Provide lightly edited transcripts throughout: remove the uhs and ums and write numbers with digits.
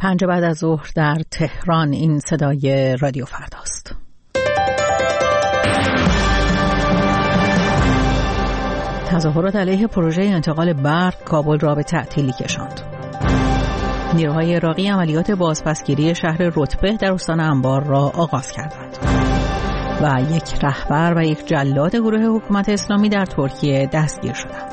5 بعد از ظهر در تهران. این صدای رادیو فرداست. تظاهرات علیه پروژه انتقال برق کابل را به تعطیلی کشاند. نیروهای عراقی عملیات بازپسگیری شهر رتبه در استان انبار را آغاز کردند. و یک رهبر و یک جلاد گروه حکومت اسلامی در ترکیه دستگیر شدند.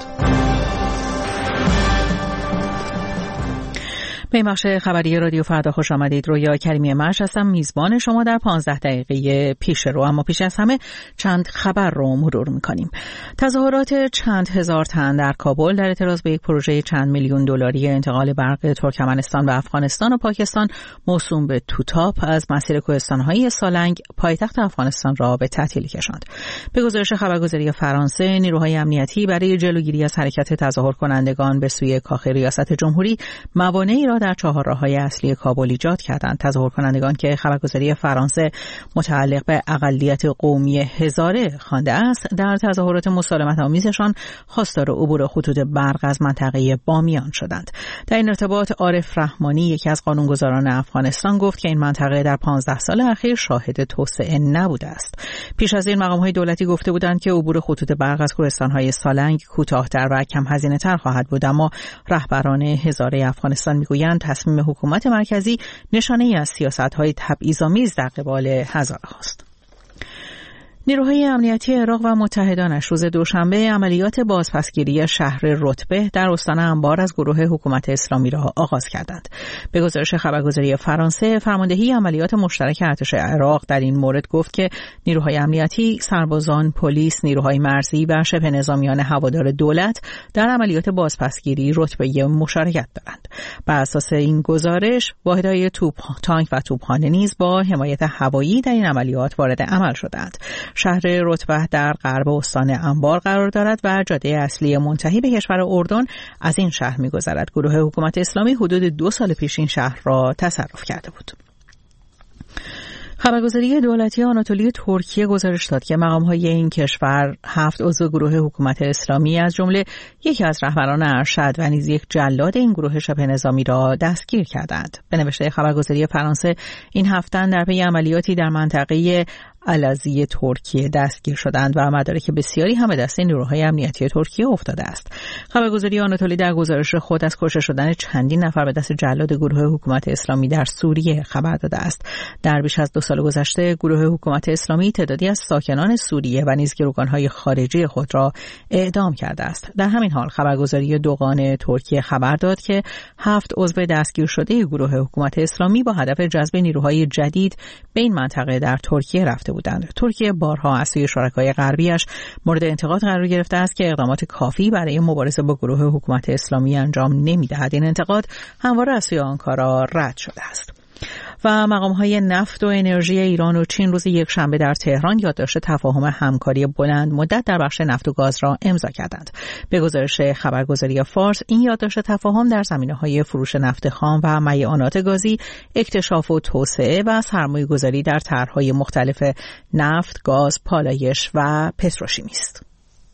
به این بخش خبری رادیو فردا خوش آمدید. رویا کریمی مرش هستم، میزبان شما در 15 دقیقه پیش رو. اما پیش از همه چند خبر رو مرور میکنیم. تظاهرات چند هزار تن در کابل در اعتراض به یک پروژه چند میلیون دلاری انتقال برق ترکمنستان و افغانستان و پاکستان موسوم به توتاپ از مسیر کوهستان‌های سالنگ پایتخت افغانستان را به تعطیلی کشاند. به گزارش خبرگزاری فرانسه، نیروهای امنیتی برای جلوگیری از حرکت تظاهر کنندگان به سوی کاخ ریاست جمهوری موانعی را در چهارراه‌های اصلی کابل ایجاد کردند. تظاهر کنندگان که خبرگزاری فرانسه متعلق به اقلیت قومی هزاره خوانده است، در تظاهرات مسالمت آمیزشان خواستار عبور خطوط برق از منطقه بامیان شدند. در این ارتباط عارف رحمانی، یکی از قانونگذاران افغانستان، گفت که این منطقه در 15 سال اخیر شاهد توسعه نبوده است. پیش از این مقام‌های دولتی گفته بودند که عبور خطوط برق از کوهستان‌های سالنگ کوتاه‌تر و کم هزینه‌تر خواهد بود، اما رهبران هزاره افغانستان میگویند تصمیم حکومت مرکزی نشانه‌ای از سیاست‌های تبعیض‌آمیز در قبال هزاره است. نیروهای امنیتی عراق و متحدانش روز دوشنبه عملیات بازپسگیری شهر رتبه در استان انبار از گروه حکومت اسلامی را آغاز کردند. به گزارش خبرگزاری فرانسه، فرماندهی عملیات مشترک ارتش عراق در این مورد گفت که نیروهای امنیتی، سربازان، پلیس، نیروهای مرزی و شبه نظامیان هوادار دولت در عملیات بازپسگیری رتبه مشارکت دارند. بر اساس این گزارش، واحدهای تانک و توپخانه نیز با حمایت هوایی در این عملیات وارد عمل شدند. شهر رتبه در غرب استان انبار قرار دارد و جاده اصلی منتهی به کشور اردن از این شهر می‌گذرد. گروه حکومت اسلامی حدود 2 سال پیش این شهر را تصرف کرده بود. خبرگزاری دولتی آناتولی ترکیه گزارش داد که مقام‌های این کشور 7 عضو گروه حکومت اسلامی از جمله یکی از رهبران ارشد و نیز یک جلاد این گروه شبه نظامی را دستگیر کردند. به نوشته خبرگزاری فرانسه، این 7 تن در پی عملیاتی در منطقه الازی ترکیه دستگیر شدند و مدارک بسیاری هم به دست نیروهای امنیتی ترکیه افتاده است. خبرگزاری آناتولی در گزارش خود از کشته شدن چندین نفر به دست جلاد گروه حکومت اسلامی در سوریه خبر داده است. در بیش از 2 سال گذشته گروه حکومت اسلامی تعدادی از ساکنان سوریه و نیز گروگان‌های خارجی خود را اعدام کرده است. در همین حال خبرگزاری دوغان ترکیه خبر داد که 7 عضو دستگیر شده گروه حکومت اسلامی با هدف جذب نیروهای جدید به این منطقه در ترکیه رفته بودند. ترکیه بارها از سوی شرکای غربیش مورد انتقاد قرار گرفته است که اقدامات کافی برای مبارزه با گروه حکومت اسلامی انجام نمی‌دهد. این انتقاد همواره از سوی آنکارا رد شده است. و مقام‌های نفت و انرژی ایران و چین روز یکشنبه در تهران یادداشت تفاهم همکاری بلند مدت در بخش نفت و گاز را امضا کردند. به گزارش خبرگزاری فارس، این یادداشت تفاهم در زمینه‌های فروش نفت خام و میعانات گازی، اکتشاف و توسعه و سرمایه‌گذاری در طرح‌های مختلف نفت، گاز، پالایش و پتروشیمی است.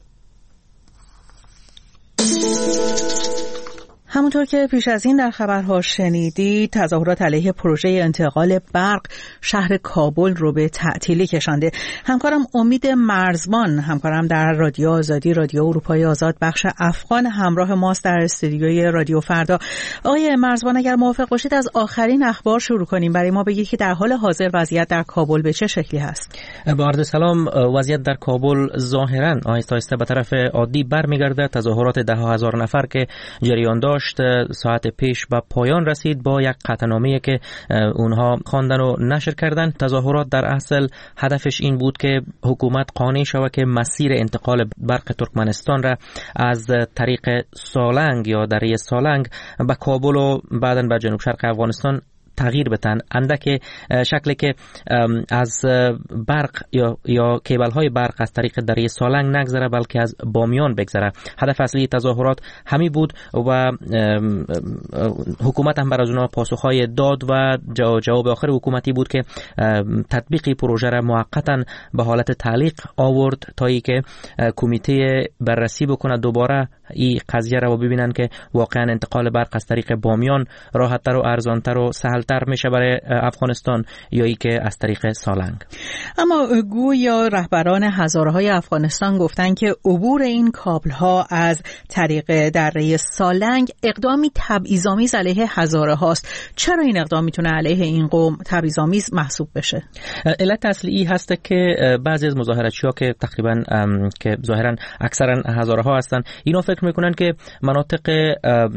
همونطور که پیش از این در خبرها شنیدید، تظاهرات علیه پروژه انتقال برق شهر کابل رو به تعطیلی کشانده. همکارم امید مرزبان، همکارم در رادیو آزادی، رادیو اروپای آزاد بخش افغان، همراه ماست در استودیوی رادیو فردا. آقای مرزبان، اگر موافق باشید از آخرین اخبار شروع کنیم. برای ما بگید که در حال حاضر وضعیت در کابل به چه شکلی هست؟ با عرض سلام، وضعیت در کابل ظاهراً آهسته آهسته به طرف عادی برمیگرده. تظاهرات 10,000 نفر که جریان داشت ساعت پیش به پایان رسید با یک قطعنامه‌ای که اونها خواندن و نشر کردن. تظاهرات در اصل هدفش این بود که حکومت قانع شود که مسیر انتقال برق ترکمنستان را از طریق سالنگ یا دره سالنگ به کابل و بعداً به جنوب شرق افغانستان تغییر بدن، اندک شکلی که از برق یا کیبل های برق از طریق دره سالنگ نگذره بلکه از بامیان بگذره. هدف اصلی تظاهرات همی بود و حکومت هم بر از اونها پاسخهای داد و جواب آخر حکومتی بود که تطبیق پروژه را موقتا به حالت تعلیق آورد تا ای که کمیته بررسی بکنه دوباره این قضیه رو ببینن که واقعا انتقال برق از طریق بامیان راحت‌تر و ارزان‌تر و سهل‌تر میشه برای افغانستان یا ای که از طریق سالنگ. اما گویا رهبران هزاره‌های افغانستان گفتن که عبور این کابل‌ها از طریق دره سالنگ اقدامی تبعیض‌آمیز علیه هزاره‌هاست. چرا این اقدام میتونه علیه این قوم تبعیض‌آمیز محسوب بشه؟ علت اصلی هست که بعضی از مظاهراتچی‌ها که تقریباً که ظاهراً اکثرا هزارها هستن، اینا فکر میکنن که مناطق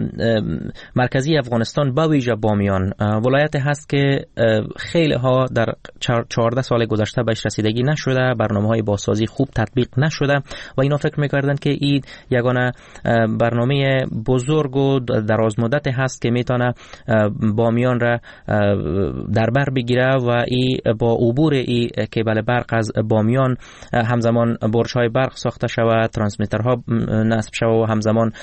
مرکزی افغانستان با ویژه بامیان ولایت هست که خیلی ها در 14 سال گذشته بهش رسیدگی نشده، برنامه‌های بازسازی خوب تطبیق نشده و اینا فکر میکردن که این یگانه برنامه بزرگ و دراز مدت هست که میتونه بامیان را در بر بگیره و این با عبور این کیبل برق از بامیان همزمان برج‌های برق ساخته شود، ترانسمیترها نصب شود و همزمان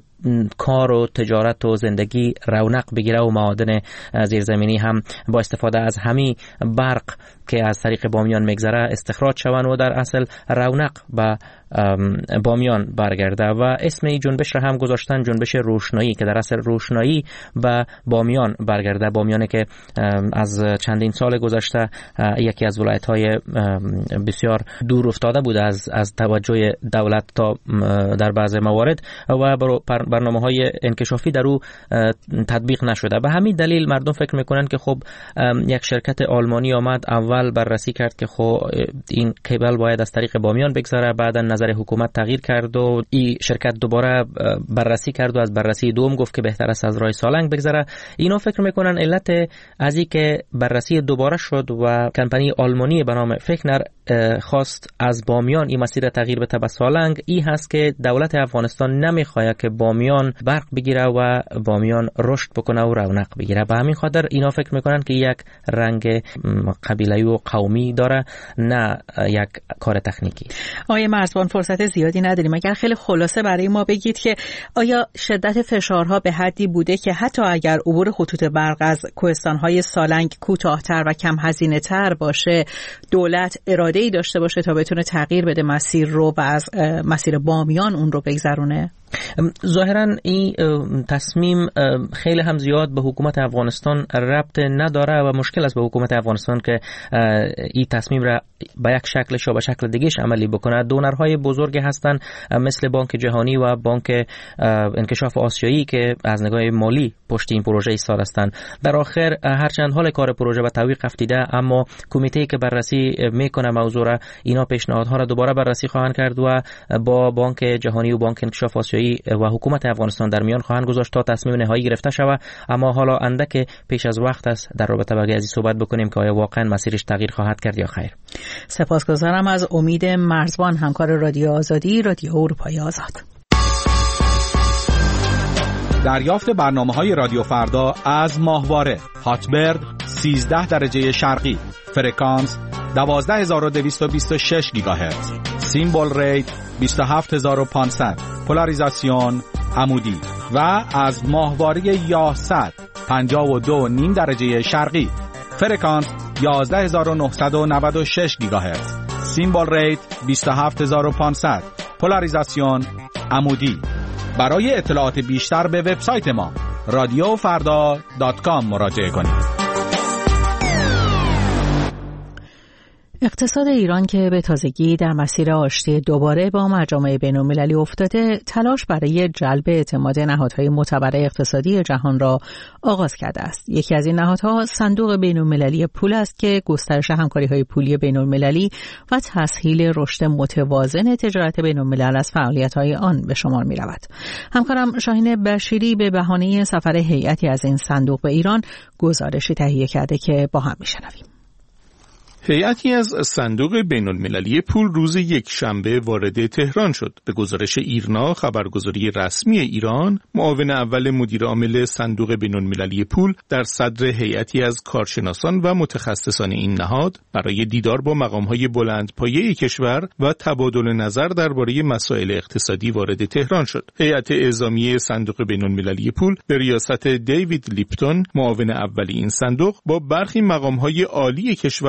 کار و تجارت و زندگی رونق بگیره و معادن زیرزمینی هم با استفاده از همین برق که از طریق بامیان میگذره استخراج شوند و در اصل رونق به بامیان برگرده و اسم این جنبش را هم گذاشتن جنبش روشنایی که در اصل روشنایی به بامیان برگرده. بامیانی که از چندین سال گذشته یکی از ولایت‌های بسیار دور افتاده بود از توجه دولت تا در بعض موارد و برنامه‌های انکشافی در او تطبیق نشده. به همین دلیل مردم فکر میکنن که خب یک شرکت آلمانی آمد اول بررسی کرد که خب این کیبل باید از طریق بامیان بگذره، بعدا نظر حکومت تغییر کرد و این شرکت دوباره بررسی کرد و از بررسی دوم گفت که بهتر است از راه سالنگ بگذره. اینا فکر میکنن علت از این که بررسی دوباره شد و کمپانی آلمانی به نام فکنر خواست از بامیان این مسیر تغییر بده به سالنگ، این هست که دولت افغانستان نمیخواد که بامیان برق بگیره و بامیان رشد بکنه و رونق بگیره. به همین خاطر اینا فکر میکنن که یک رنگ قبیله‌ای و قومی داره نه یک کار تکنیکی. آقای مرزبان فرصت زیادی نداریم، اگر خیلی خلاصه برای ما بگید که آیا شدت فشارها به حدی بوده که حتی اگر عبور خطوط برق از کوهستان‌های سالنگ کوتاه‌تر و کم هزینه‌تر باشه دولت اراده‌ای داشته باشه تا بتونه تغییر بده مسیر رو و از مسیر بامیان اون رو بگذرونه؟ ظاهراً این تصمیم خیلی هم زیاد به حکومت افغانستان ربط نداره و مشکل است به حکومت افغانستان که این تصمیم را به یک شکلش یا به شکل دیگهش عملی بکنه. دونرهای بزرگی هستن مثل بانک جهانی و بانک انکشاف آسیایی که از نگاه مالی پشت این پروژه ایستاده هستند. در آخر هرچند حال کار پروژه به تعویق افتاده، اما کمیته که بررسی میکنه موضوع را، اینا پیشنهادها را دوباره بررسی خواهند کرد و با بانک جهانی و بانک انکشاف آسیایی و حکومت افغانستان در میان خواهند گذاشت تا تصمیم نهایی گرفته شود. اما حالا اندک پیش از وقت است در رابطه با این صحبت بکنیم که آیا واقعا مسیرش تغییر خواهد کرد یا خیر. سپاسگزارم از امید مرزبان، همکار رادیو آزادی، رادیو اروپای آزاد. دریافت برنامه‌های رادیو فردا از ماهواره هاتبرد 13 درجه شرقی، فرکانس 12226 گیگاهرتز، سیمبل ریت 27500، پولاریزاسیون عمودی و از ماهواره یاهصد 52.5 درجه شرقی، فرکانس 11996 گیگاهرتز، سیمبل ریت 27500، پولاریزاسیون عمودی. برای اطلاعات بیشتر به وبسایت ما radiofarda.com مراجعه کنید. اقتصاد ایران که به تازگی در مسیر آشتی دوباره با مجامع بین‌المللی افتاده، تلاش برای جلب اعتماد نهادهای معتبر اقتصادی جهان را آغاز کرده است. یکی از این نهادها صندوق بین‌المللی پول است که گسترش همکاری‌های پولی بین‌المللی و تسهیل رشد متوازن تجارت بین‌الملل از فعالیت‌های آن به شمار می‌رود. همکارم شاهین بشیری به بهانه سفر هیئتی از این صندوق به ایران گزارشی تهیه کرده که با هم می‌شنویم. هیئتی از صندوق بین‌المللی پول روز یکشنبه وارد تهران شد. به گزارش ایرنا، خبرگزاری رسمی ایران، معاون اول مدیر عامل صندوق بین‌المللی پول در صدر هیئتی از کارشناسان و متخصصان این نهاد برای دیدار با مقام‌های بلندپایه کشور و تبادل نظر درباره مسائل اقتصادی وارد تهران شد. هیئت اعزامی صندوق بین‌المللی پول به ریاست دیوید لیپتون، معاون اول این صندوق، با برخی مقام‌های عالی کشور از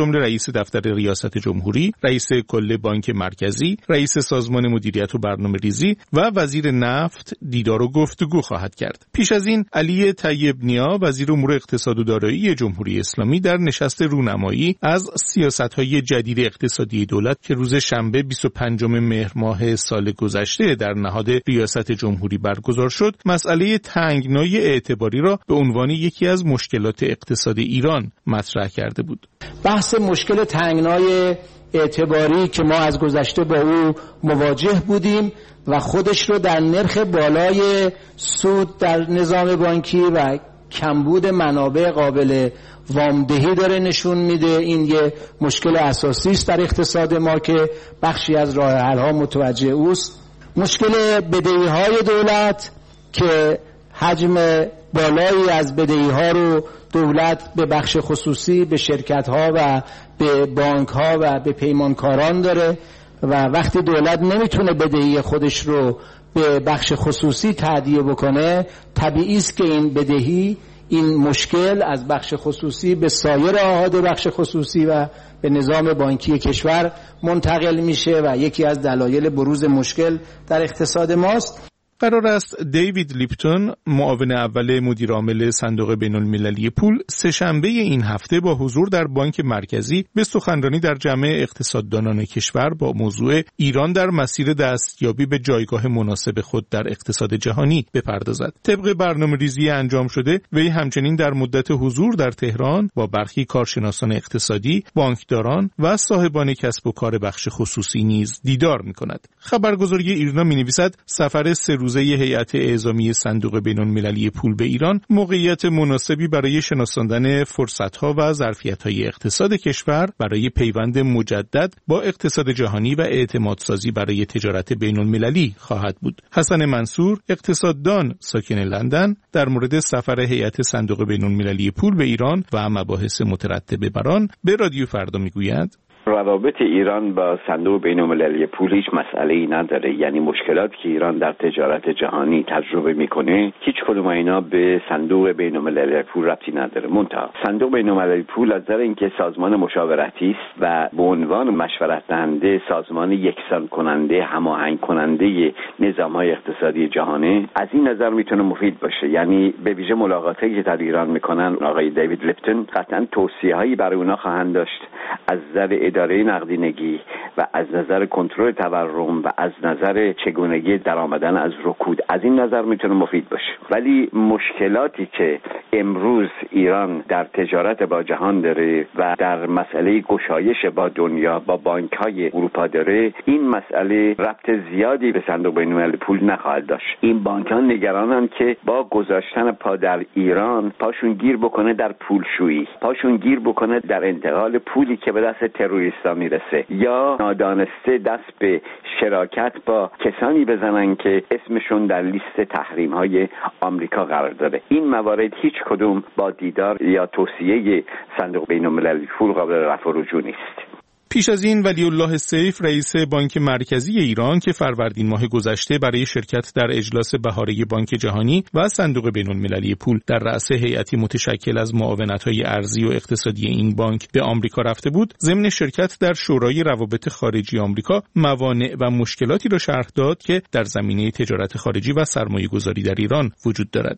جمله رئیس دفتر ریاست جمهوری، رئیس کل بانک مرکزی، رئیس سازمان مدیریت و برنامه‌ریزی و وزیر نفت دیدار و گفتگو خواهد کرد. پیش از این علی طیب نیا وزیر امور اقتصاد و دارایی جمهوری اسلامی در نشست رونمایی از سیاست‌های جدید اقتصادی دولت که روز شنبه 25 مهر ماه سال گذشته در نهاد ریاست جمهوری برگزار شد، مسئله تنگنای اعتباری را به عنوان یکی از مشکلات اقتصاد ایران مطرح کرده بود. بحث مشکل تنگنای اعتباری که ما از گذشته با او مواجه بودیم و خودش رو در نرخ بالای سود در نظام بانکی و کمبود منابع قابل وامدهی داره نشون میده. این یه مشکل اساسی است در اقتصاد ما که بخشی از راه حل ها متوجه اوست. مشکل بدهی‌های دولت که حجم بالایی از بدهی‌ها رو دولت به بخش خصوصی، به شرکت‌ها و به بانک‌ها و به پیمانکاران داره و وقتی دولت نمیتونه بدهی خودش رو به بخش خصوصی تهدیه بکنه، طبیعی است که این بدهی، این مشکل از بخش خصوصی به سایر احاد بخش خصوصی و به نظام بانکی کشور منتقل میشه و یکی از دلایل بروز مشکل در اقتصاد ماست. قرار است دیوید لیپتون، معاون اول مدیر عامل صندوق بین‌المللی پول، سه‌شنبه این هفته با حضور در بانک مرکزی به سخنرانی در جمع اقتصاددانان کشور با موضوع ایران در مسیر دستیابی به جایگاه مناسب خود در اقتصاد جهانی بپردازد. طبق برنامه‌ریزی انجام شده، وی همچنین در مدت حضور در تهران با برخی کارشناسان اقتصادی، بانکداران و صاحبان کسب و کار بخش خصوصی نیز دیدار می‌کند. خبرگزاری ایرنا می‌نویسد سفر 3 روزه هیئت اعزامی صندوق بین‌المللی پول به ایران موقعیت مناسبی برای شناساندن فرصت‌ها و ظرفیت‌های اقتصاد کشور برای پیوند مجدد با اقتصاد جهانی و اعتمادسازی برای تجارت بین‌المللی خواهد بود. حسن منصور، اقتصاددان ساکن لندن، در مورد سفر هیئت صندوق بین‌المللی پول به ایران و مباحث مترتب بر آن به رادیو فردا میگوید: روابط ایران با صندوق بین‌المللی پول هیچ مسئله‌ای نداره. یعنی مشکلاتی که ایران در تجارت جهانی تجربه میکنه هیچ کدوم اینا به صندوق بین‌المللی پول ربطی نداره. منتها صندوق بین‌المللی پول از نظر اینکه سازمان مشاورتی است و به عنوان مشورت دهنده سازمان یکسان کننده، هماهنگ کننده نظام‌های اقتصادی جهانی، از این نظر میتونه مفید باشه. یعنی به ویژه ملاقاتی که در ایران میکنن آقای دیوید لیپتون قطعاً توصیه‌هایی برای اونها خواهند داشت از نظر اداره نقدینگی و از نظر کنترل تورم و از نظر چگونگی درآمدن از رکود. از این نظر میتونه مفید باشه. ولی مشکلاتی که امروز ایران در تجارت با جهان داره و در مسئله گشایش با دنیا با بانک‌های اروپا داره، این مسئله ربط زیادی به صندوق بین‌المللی پول نخواهد داشت. این بانک‌ها نگرانند که با گذاشتن پا در ایران پاشون گیر بکنه در پولشویی، پاشون گیر بکنه در انتقال پولی که به دست تروریستا میرسه، یا نادانسته دست به شراکت با کسانی بزنن که اسمشون در لیست تحریم‌های آمریکا قرار داره. این موارد هیچ کدوم با دیدار یا توصیه صندوق بین‌المللی پول قابل رفع و رجوع نیست. پیش از این ولی الله سیف رئیس بانک مرکزی ایران که فروردین ماه گذشته برای شرکت در اجلاس بهاره بانک جهانی و صندوق بین‌المللی پول در رأس هیئتی متشکل از معاونت‌های ارزی و اقتصادی این بانک به آمریکا رفته بود، ضمن شرکت در شورای روابط خارجی آمریکا موانع و مشکلاتی را شرح داد که در زمینه تجارت خارجی و سرمایه‌گذاری در ایران وجود دارد.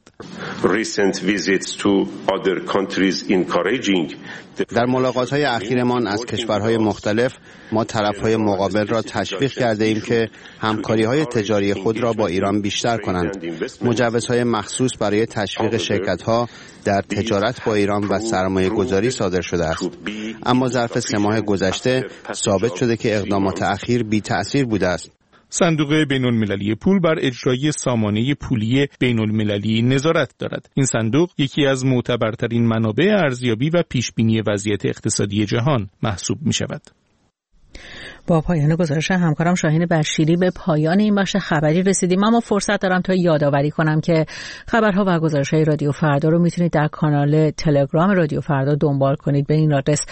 در ملاقات‌های اخیرمان از کشورهای مختلف ما طرف‌های مقابل را تشویق کرده ایم که همکاری‌های تجاری خود را با ایران بیشتر کنند. مجوزهای مخصوص برای تشویق شرکت‌ها در تجارت با ایران و سرمایه‌گذاری صادر شده است. اما ظرف 3 ماه گذشته ثابت شده که اقدامات اخیر بی‌تأثیر بوده است. صندوق بین‌المللی پول بر اجرای سامانه پولی بین‌المللی نظارت دارد. این صندوق یکی از معتبرترین منابع ارزیابی و پیشبینی وضعیت اقتصادی جهان محسوب می‌شود. با پایان گزارش همکارم شاهین بشیری به پایان این بخش خبری رسیدیم. اما فرصت دارم تا یادآوری کنم که خبرها و گزارش‌های رادیو فردا رو میتونید در کانال تلگرام رادیو فردا دنبال کنید به این آدرس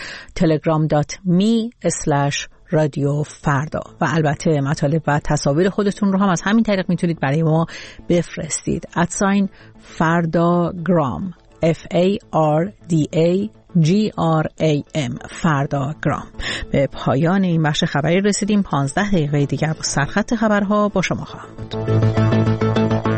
telegram.me/رادیو فردا و البته مطالب و تصاویر خودتون رو هم از همین طریق میتونید برای ما بفرستید. @فرداگرام FARDAGRAM GRAM فردا گرام. به پایان این بخش خبری رسیدیم. 15 دقیقه دیگر با سرخط خبرها با شما خواهم بود.